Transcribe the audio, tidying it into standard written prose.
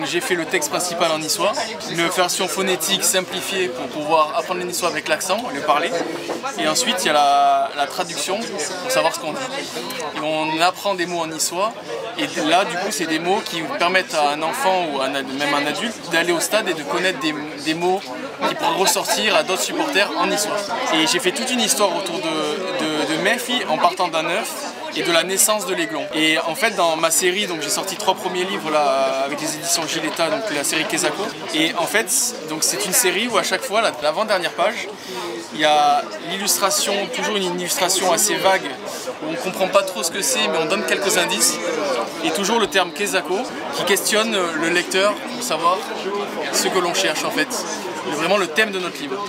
J'ai fait le texte principal en niçois, une version phonétique simplifiée pour pouvoir apprendre le niçois avec l'accent, le parler. Et ensuite, il y a la traduction pour savoir ce qu'on dit. Et on apprend des mots en niçois. Et là, du coup, c'est des mots qui permettent à un enfant ou même un adulte d'aller au stade et de connaître des mots qui pourraient ressortir à d'autres supporters en niçois. Et j'ai fait toute une histoire autour de Murphy en partant d'un œuf et de la naissance de l'aiglon. Et en fait, dans ma série, donc j'ai sorti 3 premiers livres là avec les éditions Giletta, donc la série Kezako. Et en fait, donc c'est une série où à chaque fois, l'avant-dernière page, il y a l'illustration, toujours une illustration assez vague, où on ne comprend pas trop ce que c'est, mais on donne quelques indices. Et toujours le terme Kezako qui questionne le lecteur pour savoir ce que l'on cherche en fait. C'est vraiment le thème de notre livre.